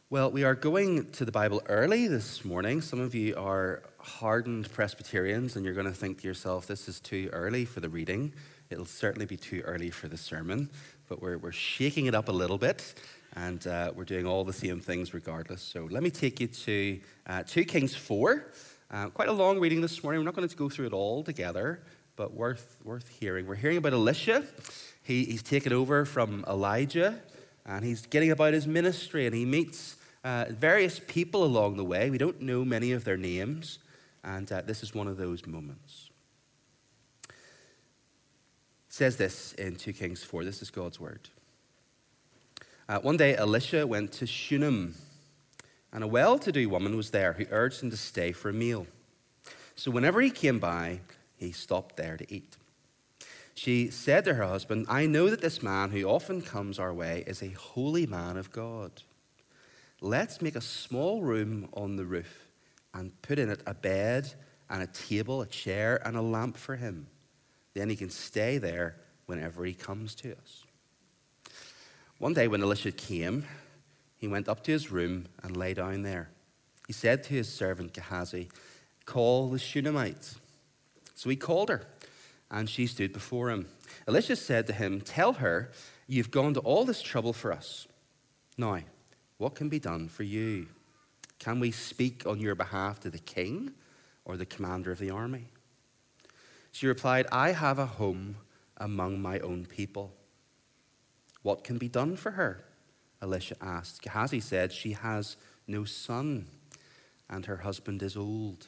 Well, we are going to the Bible early this morning. Some of you are hardened Presbyterians, and you're going to think to yourself, this is too early for the reading. It'll certainly be too early for the sermon, but we're shaking it up a little bit, and we're doing all the same things regardless. So let me take you to 2 Kings 4. Quite a long reading this morning. We're not going to go through it all together, but worth hearing. We're hearing about Elisha. He's taken over from Elijah, and he's getting about his ministry, and he meets various people along the way. We don't know many of their names, and this is one of those moments. It says this in 2 Kings 4. This is God's word. One day, Elisha went to Shunem, and a well-to-do woman was there who urged him to stay for a meal. So whenever he came by, he stopped there to eat. She said to her husband, "I know that this man who often comes our way is a holy man of God. Let's make a small room on the roof and put in it a bed and a table, a chair, and a lamp for him. Then he can stay there whenever he comes to us." One day when Elisha came, he went up to his room and lay down there. He said to his servant Gehazi, "Call the Shunammite." So he called her, and she stood before him. Elisha said to him, "Tell her, you've gone to all this trouble for us. Now, what can be done for you? Can we speak on your behalf to the king or the commander of the army?" She replied, "I have a home among my own people." "What can be done for her?" Elisha asked. Gehazi said, "She has no son, and her husband is old."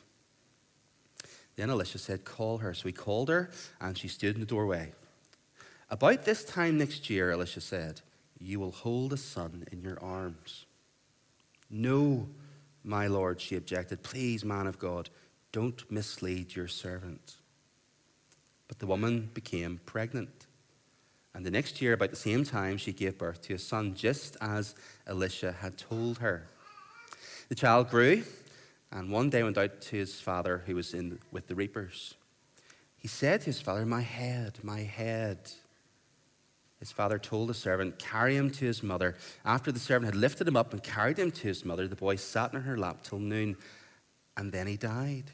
Then Elisha said, "Call her." So he called her, and she stood in the doorway. "About this time next year," Elisha said, "you will hold a son in your arms." "No, my lord," she objected. "Please, man of God, don't mislead your servant." But the woman became pregnant. And the next year, about the same time, she gave birth to a son, just as Elisha had told her. The child grew, and one day went out to his father, who was in with the reapers. He said to his father, my head, my head." His father told the servant, "Carry him to his mother." After the servant had lifted him up and carried him to his mother, the boy sat in her lap till noon, and then he died.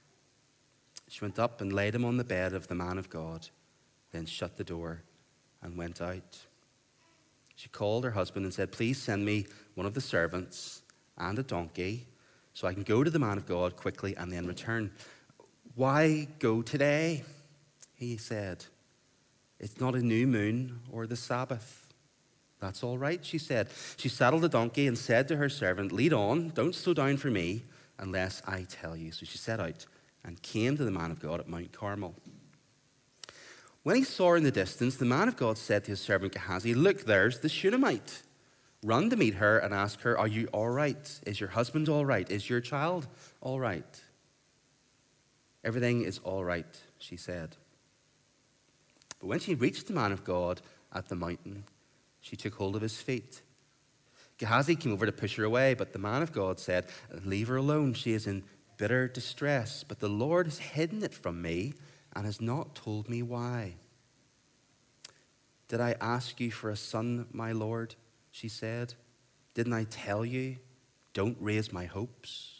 She went up and laid him on the bed of the man of God, then shut the door and went out. She called her husband and said, "Please send me one of the servants and a donkey, so I can go to the man of God quickly and then return." "Why go today?" he said. "It's not a new moon or the Sabbath." "That's all right," she said. She saddled the donkey and said to her servant, "Lead on, don't slow down for me unless I tell you." So she set out and came to the man of God at Mount Carmel. When he saw her in the distance, the man of God said to his servant Gehazi, "Look, there's the Shunammite. Run to meet her and ask her, 'Are you all right? Is your husband all right? Is your child all right?'" "Everything is all right," she said. But when she reached the man of God at the mountain, she took hold of his feet. Gehazi came over to push her away, but the man of God said, "Leave her alone. She is in bitter distress, but the Lord has hidden it from me and has not told me why." "Did I ask you for a son, my lord?" she said. "Didn't I tell you, don't raise my hopes?"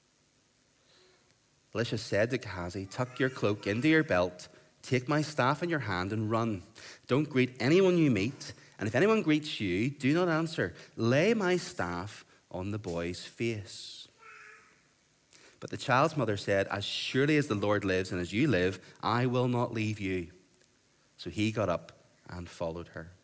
Elisha said to Gehazi, "Tuck your cloak into your belt, take my staff in your hand and run. Don't greet anyone you meet, and if anyone greets you, do not answer. Lay my staff on the boy's face." But the child's mother said, "As surely as the Lord lives and as you live, I will not leave you." So he got up and followed her.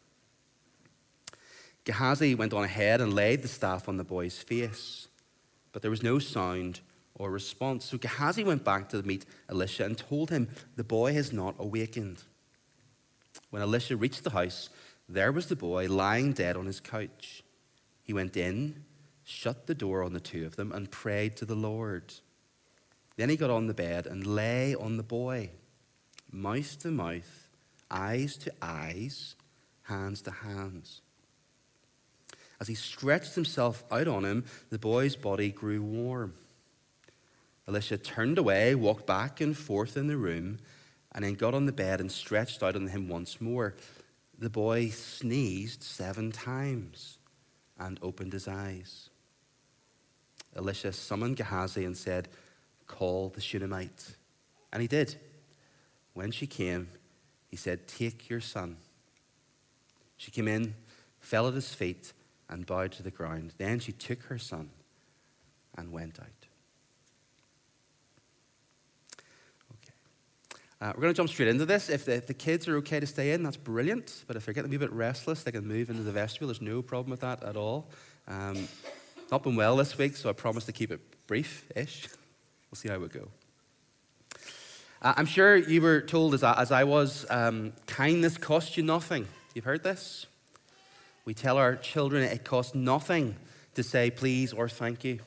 Gehazi went on ahead and laid the staff on the boy's face, but there was no sound or response. So Gehazi went back to meet Elisha and told him, "The boy has not awakened." When Elisha reached the house, there was the boy lying dead on his couch. He went in, shut the door on the two of them, and prayed to the Lord. Then he got on the bed and lay on the boy, mouth to mouth, eyes to eyes, hands to hands. As he stretched himself out on him, the boy's body grew warm. Elisha turned away, walked back and forth in the room, and then got on the bed and stretched out on him once more. The boy sneezed 7 times and opened his eyes. Elisha summoned Gehazi and said, "Call the Shunammite." And he did. When she came, he said, "Take your son." She came in, fell at his feet, and bowed to the ground. Then she took her son and went out. Okay. We're going to jump straight into this. If the kids are okay to stay in, that's brilliant. But if they're getting a bit restless, they can move into the vestibule. There's no problem with that at all. Not been well this week, so I promise to keep it brief-ish. We'll see how we go. I'm sure you were told, as I was, kindness costs you nothing. You've heard this? We tell our children it costs nothing to say please or thank you.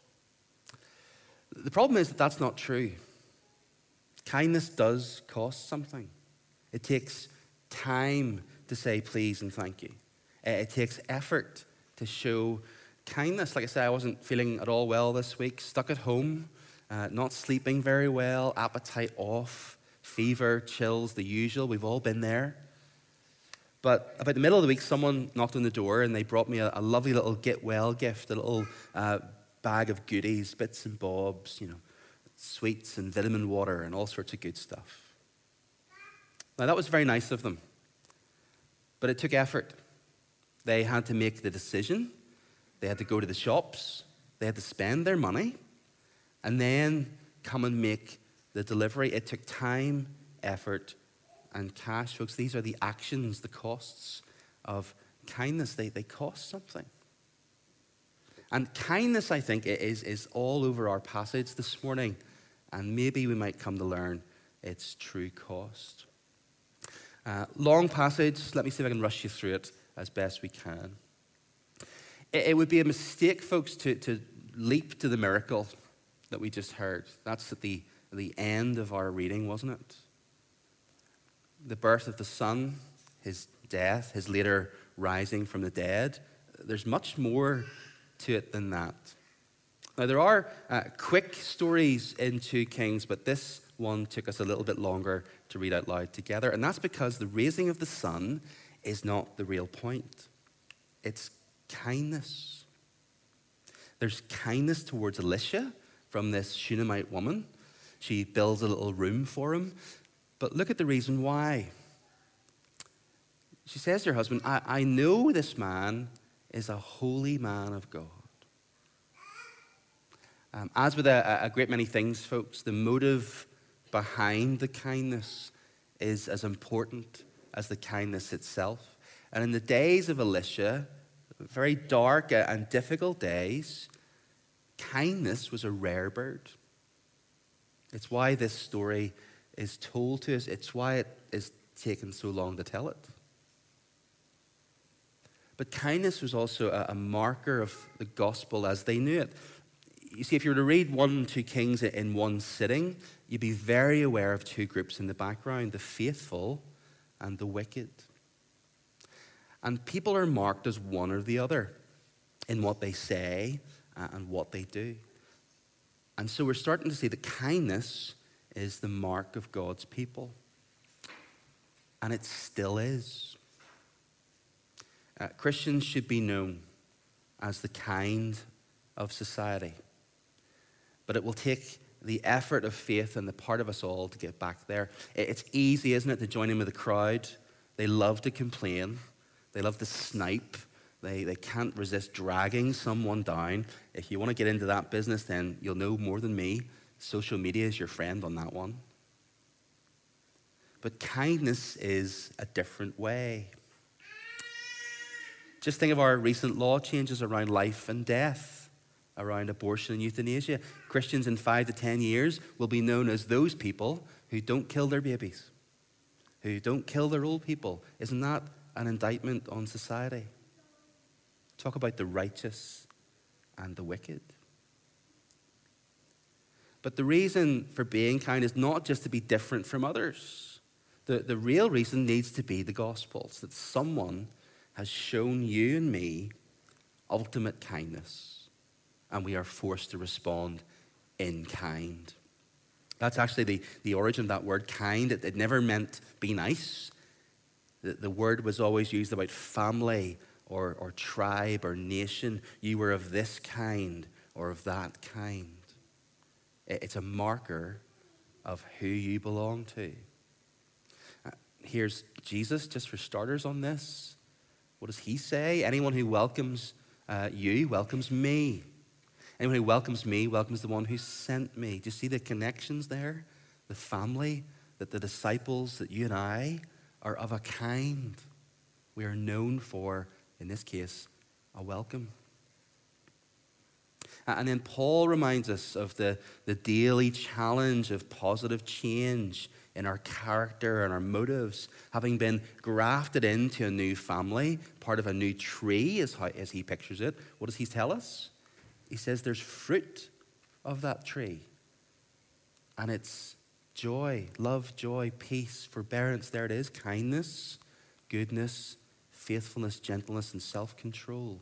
The problem is that that's not true. Kindness does cost something. It takes time to say please and thank you. It takes effort to show kindness. Like I said, I wasn't feeling at all well this week, stuck at home, not sleeping very well, appetite off, fever, chills, the usual. We've all been there. But about the middle of the week, someone knocked on the door and they brought me a lovely little get well gift, a little bag of goodies, bits and bobs, sweets and vitamin water and all sorts of good stuff. Now, that was very nice of them, but it took effort. They had to make the decision. They had to go to the shops. They had to spend their money and then come and make the delivery. It took time, effort, and cash. Folks, these are the actions, the costs of kindness. They cost something. And kindness, I think, is all over our passage this morning. And maybe we might come to learn its true cost. Long passage. Let me see if I can rush you through it as best we can. It would be a mistake, folks, to leap to the miracle that we just heard. That's at the end of our reading, wasn't it? The birth of the Son, his death, his later rising from the dead. There's much more to it than that. Now, there are quick stories in 2 Kings, but this one took us a little bit longer to read out loud together. And that's because the raising of the Son is not the real point. It's kindness. There's kindness towards Elisha from this Shunammite woman. She builds a little room for him. But look at the reason why. She says to her husband, I know this man is a holy man of God. As with a great many things, folks, the motive behind the kindness is as important as the kindness itself. And in the days of Elisha, very dark and difficult days, kindness was a rare bird. It's why this story is told to us. It's why it is taken so long to tell it. But kindness was also a marker of the gospel as they knew it. You see, if you were to read 1 and 2 Kings in one sitting, you'd be very aware of 2 groups in the background, the faithful and the wicked. And people are marked as one or the other in what they say and what they do. And so we're starting to see that kindness is the mark of God's people. And it still is. Christians should be known as the kind of society. But it will take the effort of faith on the part of us all to get back there. It's easy, isn't it, to join in with the crowd. They love to complain. They love to snipe. They can't resist dragging someone down. If you want to get into that business, then you'll know more than me. Social media is your friend on that one. But kindness is a different way. Just think of our recent law changes around life and death, around abortion and euthanasia. Christians in 5 to 10 years will be known as those people who don't kill their babies, who don't kill their old people. Isn't that an indictment on society? Talk about the righteous and the wicked. But the reason for being kind is not just to be different from others. The real reason needs to be the gospel. It's that someone has shown you and me ultimate kindness, and we are forced to respond in kind. That's actually the origin of that word, kind. It never meant be nice. The word was always used about family or tribe or nation. You were of this kind or of that kind. It's a marker of who you belong to. Here's Jesus, just for starters on this. What does he say? Anyone who welcomes you welcomes me. Anyone who welcomes me welcomes the one who sent me. Do you see the connections there? The family, that the disciples, that you and I are of a kind. We are known for, in this case, a welcome. And then Paul reminds us of the daily challenge of positive change in our character and our motives, having been grafted into a new family, part of a new tree, as he pictures it. What does he tell us? He says there's fruit of that tree. And it's joy, love, joy, peace, forbearance. There it is. Kindness, goodness, faithfulness, gentleness, and self-control.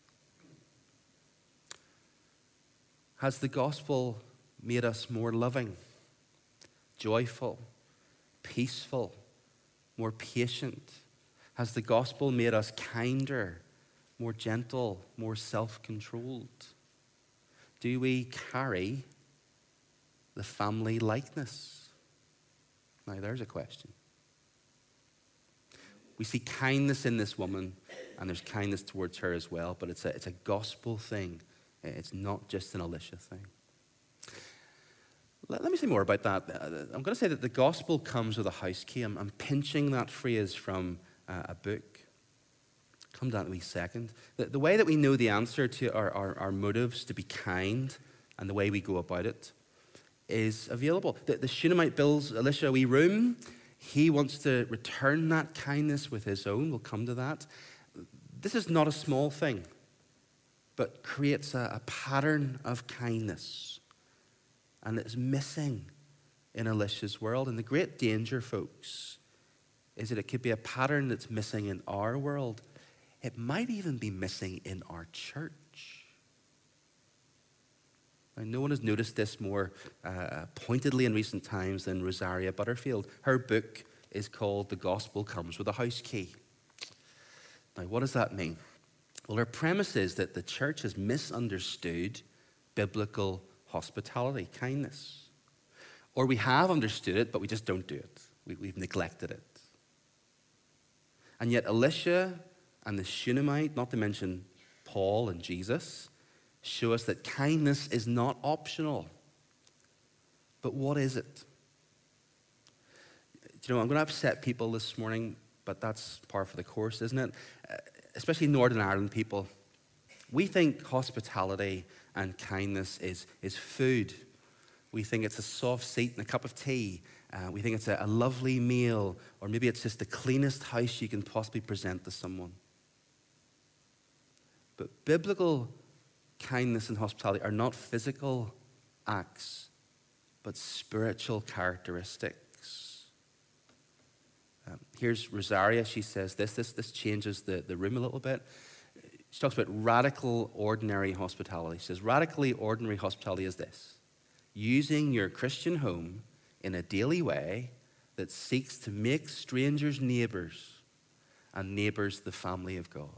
Has the gospel made us more loving, joyful, peaceful, more patient? Has the gospel made us kinder, more gentle, more self-controlled? Do we carry the family likeness? Now, there's a question. We see kindness in this woman, and there's kindness towards her as well, but it's a gospel thing. It's not just an Alicia thing. Let me say more about that. I'm going to say that the gospel comes with a house key. I'm pinching that phrase from a book. Come down to me a second. The way that we know the answer to our motives to be kind and the way we go about it is available. The Shunammite builds Elisha a wee room. He wants to return that kindness with his own. We'll come to that. This is not a small thing, but creates a pattern of kindness. And it's missing in Elisha's world. And the great danger, folks, is that it could be a pattern that's missing in our world. It might even be missing in our church. Now, no one has noticed this more pointedly in recent times than Rosaria Butterfield. Her book is called The Gospel Comes with a House Key. Now, what does that mean? Well, her premise is that the church has misunderstood biblical hospitality, kindness. Or we have understood it, but we just don't do it. We've neglected it. And yet Elisha and the Shunammite, not to mention Paul and Jesus, show us that kindness is not optional. But what is it? Do you know, I'm going to upset people this morning, but that's par for the course, isn't it? Especially Northern Ireland people. We think hospitality and kindness is food. We think it's a soft seat and a cup of tea. We think it's a lovely meal, or maybe it's just the cleanest house you can possibly present to someone. But biblical kindness and hospitality are not physical acts, but spiritual characteristics. Here's Rosaria. She says this changes the room a little bit. She talks about radical ordinary hospitality. She says, radically ordinary hospitality is this: using your Christian home in a daily way that seeks to make strangers neighbors and neighbors the family of God.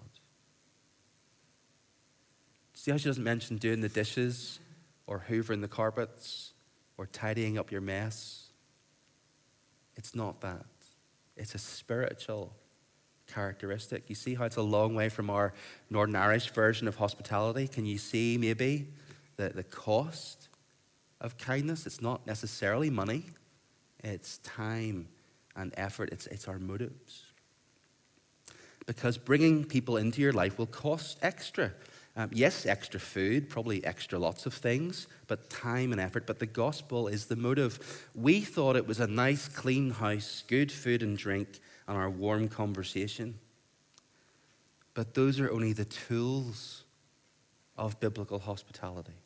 See how she doesn't mention doing the dishes or hoovering the carpets or tidying up your mess? It's not that. It's a spiritual characteristic. You see how it's a long way from our Northern Irish version of hospitality? Can you see maybe the cost of kindness? It's not necessarily money. It's time and effort. It's our motives. Because bringing people into your life will cost extra. Yes, extra food, probably extra lots of things, but time and effort. But the gospel is the motive. We thought it was a nice, clean house, good food and drink, and our warm conversation. But those are only the tools of biblical hospitality.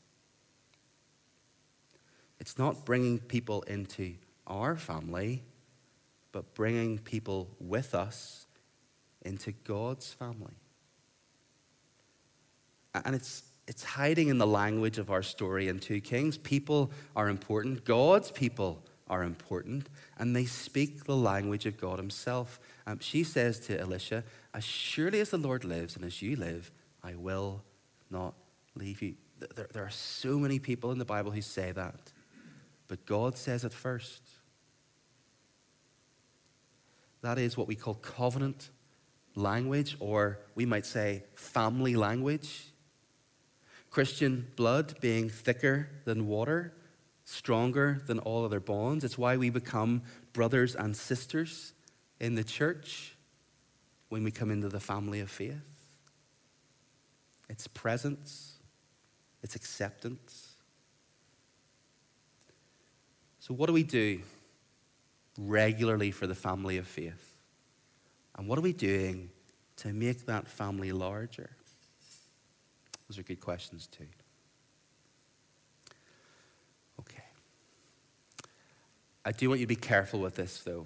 It's not bringing people into our family, but bringing people with us into God's family. And it's hiding in the language of our story in 2 Kings. People are important. God's people are important. And they speak the language of God himself. She says to Elisha, as surely as the Lord lives and as you live, I will not leave you. There are so many people in the Bible who say that, but God says it first. That is what we call covenant language, or we might say family language. Christian blood being thicker than water, stronger than all other bonds. It's why we become brothers and sisters in the church when we come into the family of faith. It's presence, it's acceptance. So what do we do regularly for the family of faith? And what are we doing to make that family larger? Those are good questions too. Okay. I do want you to be careful with this though.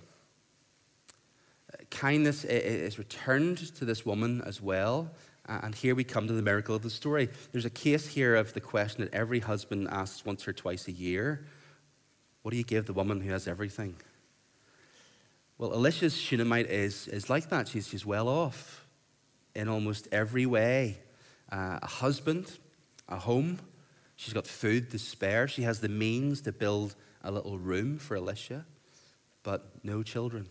Kindness is returned to this woman as well. And here we come to the miracle of the story. There's a case here of the question that every husband asks once or twice a year. What do you give the woman who has everything? Well, Elisha's Shunammite is like that. She's well off in almost every way. A husband, a home. She's got food to spare. She has the means to build a little room for Elisha, but no children.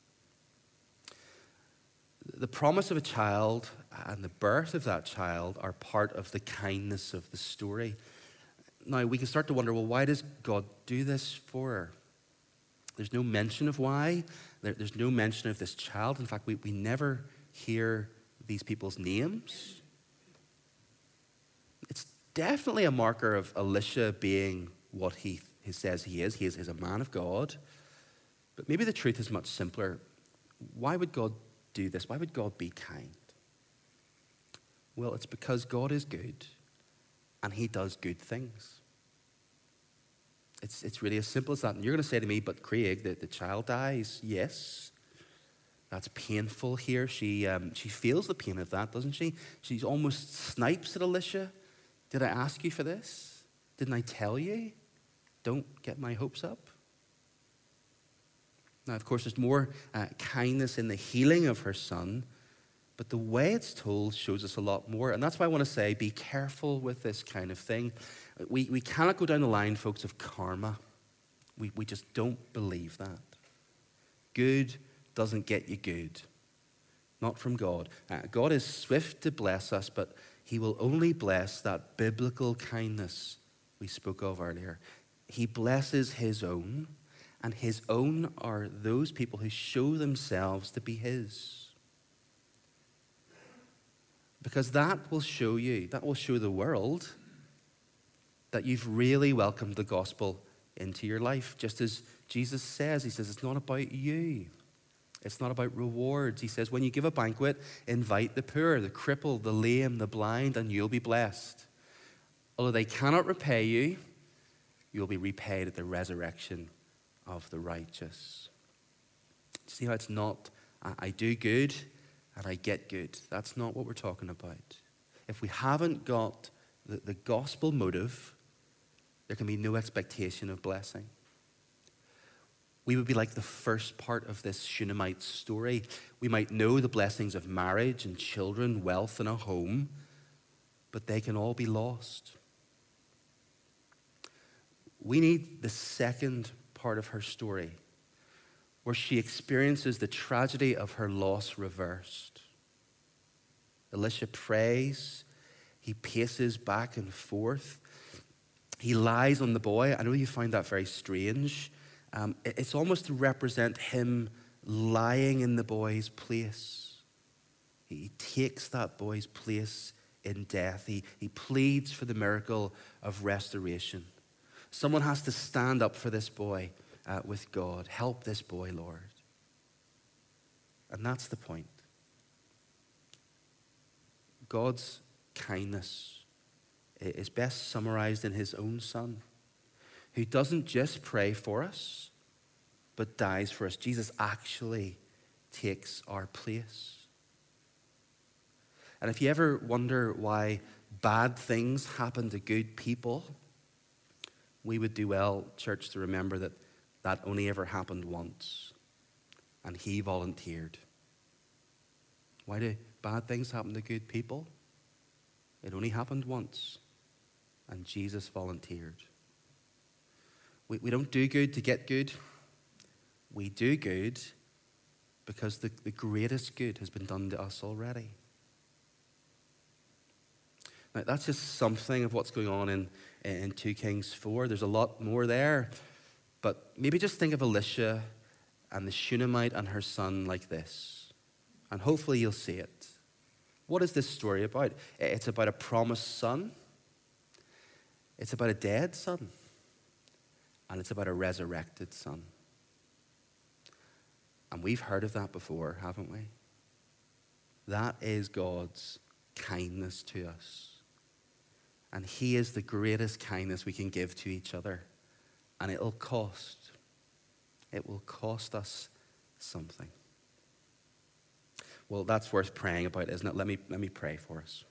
The promise of a child and the birth of that child are part of the kindness of the story. Now, we can start to wonder, well, why does God do this for her? There's no mention of why. There's no mention of this child. In fact, we never hear these people's names. It's definitely a marker of Elisha being what he says he is. He is a man of God. But maybe the truth is much simpler. Why would God do this? Why would God be kind? Well, it's because God is good and he does good things. It's really as simple as that. And you're going to say to me, but Craig, the child dies. Yes, that's painful here. She feels the pain of that, doesn't she? She almost snipes at Elisha. Did I ask you for this? Didn't I tell you? Don't get my hopes up. Now, of course, there's more kindness in the healing of her son, but the way it's told shows us a lot more. And that's why I want to say, be careful with this kind of thing. We cannot go down the line, folks, of karma. We just don't believe that. Good doesn't get you good. Not from God. God is swift to bless us, but he will only bless that biblical kindness we spoke of earlier. He blesses his own, and his own are those people who show themselves to be his. Because that will show you, that will show the world that you've really welcomed the gospel into your life. Just as Jesus says, he says, it's not about you. It's not about rewards. He says, when you give a banquet, invite the poor, the crippled, the lame, the blind, and you'll be blessed. Although they cannot repay you, you'll be repaid at the resurrection of the righteous. See how it's not, I do good and I get good. That's not what we're talking about. If we haven't got the gospel motive, there can be no expectation of blessing. We would be like the first part of this Shunammite story. We might know the blessings of marriage and children, wealth and a home, but they can all be lost. We need the second part of her story, where she experiences the tragedy of her loss reversed. Elisha prays. He paces back and forth. He lies on the boy. I know you find that very strange. It's almost to represent him lying in the boy's place. He takes that boy's place in death. He pleads for the miracle of restoration. Someone has to stand up for this boy with God. Help this boy, Lord. And that's the point. God's kindness is best summarized in his own son, who doesn't just pray for us, but dies for us. Jesus actually takes our place. And if you ever wonder why bad things happen to good people, we would do well, church, to remember that that only ever happened once, and he volunteered. Why do bad things happen to good people? It only happened once, and Jesus volunteered. We don't do good to get good. We do good because the greatest good has been done to us already. Now, that's just something of what's going on in 2 Kings 4. There's a lot more there. But maybe just think of Elisha and the Shunammite and her son like this. And hopefully you'll see it. What is this story about? It's about a promised son. It's about a dead son. And it's about a resurrected son. And we've heard of that before, haven't we? That is God's kindness to us. And he is the greatest kindness we can give to each other. And it'll cost. It will cost us something. Well, that's worth praying about, isn't it? Let me pray for us.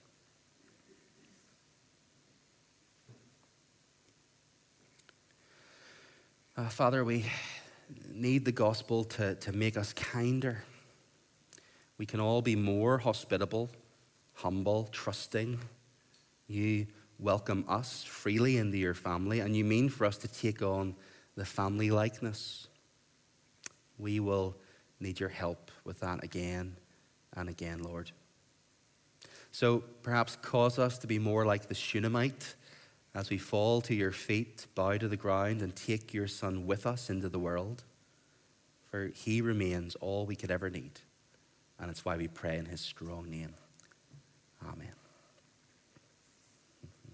Father, we need the gospel to make us kinder. We can all be more hospitable, humble, trusting. You welcome us freely into your family, and you mean for us to take on the family likeness. We will need your help with that again and again, Lord. So perhaps cause us to be more like the Shunammite as we fall to your feet, bow to the ground, and take your son with us into the world. For he remains all we could ever need. And it's why we pray in his strong name. Amen.